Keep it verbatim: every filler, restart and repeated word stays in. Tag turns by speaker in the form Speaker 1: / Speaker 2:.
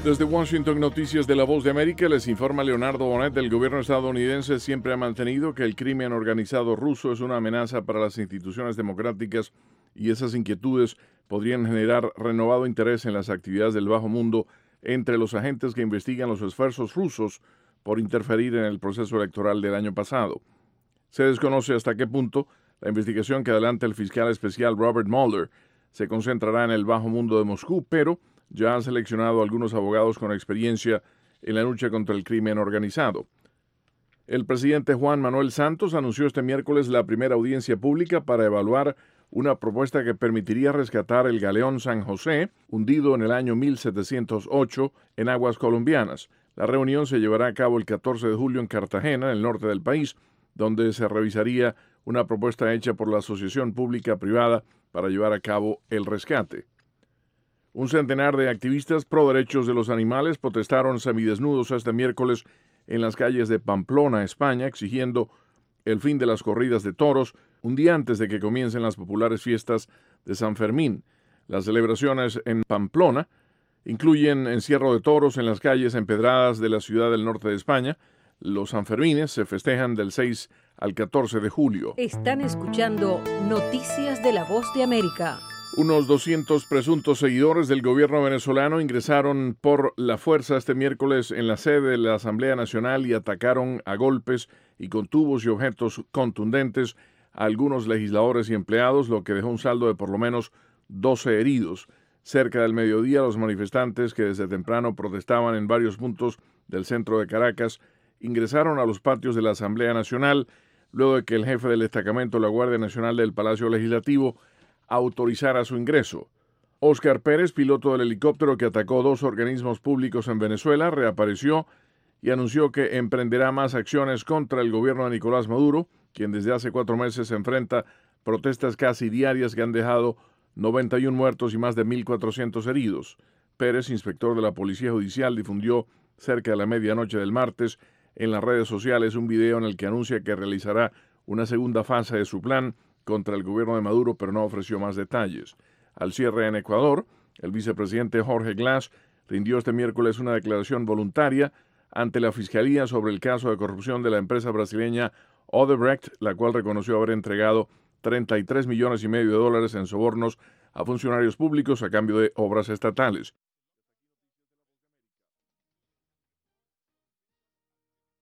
Speaker 1: Desde Washington, Noticias de La Voz de América, les informa Leonardo Bonet. El gobierno estadounidense siempre ha mantenido que el crimen organizado ruso es una amenaza para las instituciones democráticas y esas inquietudes podrían generar renovado interés en las actividades del bajo mundo entre los agentes que investigan los esfuerzos rusos por interferir en el proceso electoral del año pasado. Se desconoce hasta qué punto la investigación que adelanta el fiscal especial Robert Mueller se concentrará en el bajo mundo de Moscú, pero ya han seleccionado algunos abogados con experiencia en la lucha contra el crimen organizado. El presidente Juan Manuel Santos anunció este miércoles la primera audiencia pública para evaluar una propuesta que permitiría rescatar el galeón San José, hundido en el año mil setecientos ocho en aguas colombianas. La reunión se llevará a cabo el catorce de julio en Cartagena, en el norte del país, donde se revisaría una propuesta hecha por la Asociación Pública-Privada para llevar a cabo el rescate. Un centenar de activistas pro derechos de los animales protestaron semidesnudos este miércoles en las calles de Pamplona, España, exigiendo el fin de las corridas de toros un día antes de que comiencen las populares fiestas de San Fermín. Las celebraciones en Pamplona incluyen encierro de toros en las calles empedradas de la ciudad del norte de España. Los Sanfermines se festejan del seis al catorce de julio.
Speaker 2: Están escuchando Noticias de La Voz de América.
Speaker 1: Unos doscientos presuntos seguidores del gobierno venezolano ingresaron por la fuerza este miércoles en la sede de la Asamblea Nacional y atacaron a golpes y con tubos y objetos contundentes a algunos legisladores y empleados, lo que dejó un saldo de por lo menos doce heridos. Cerca del mediodía, los manifestantes que desde temprano protestaban en varios puntos del centro de Caracas ingresaron a los patios de la Asamblea Nacional luego de que el jefe del destacamento de la Guardia Nacional del Palacio Legislativo autorizara su ingreso. Óscar Pérez, piloto del helicóptero que atacó dos organismos públicos en Venezuela, reapareció y anunció que emprenderá más acciones contra el gobierno de Nicolás Maduro, quien desde hace cuatro meses enfrenta protestas casi diarias que han dejado noventa y uno muertos y más de mil cuatrocientos heridos. Pérez, inspector de la Policía Judicial, difundió cerca de la medianoche del martes en las redes sociales un video en el que anuncia que realizará una segunda fase de su plan contra el gobierno de Maduro, pero no ofreció más detalles. Al cierre en Ecuador, el vicepresidente Jorge Glass rindió este miércoles una declaración voluntaria ante la Fiscalía sobre el caso de corrupción de la empresa brasileña Odebrecht, la cual reconoció haber entregado treinta y tres millones y medio de dólares en sobornos a funcionarios públicos a cambio de obras estatales.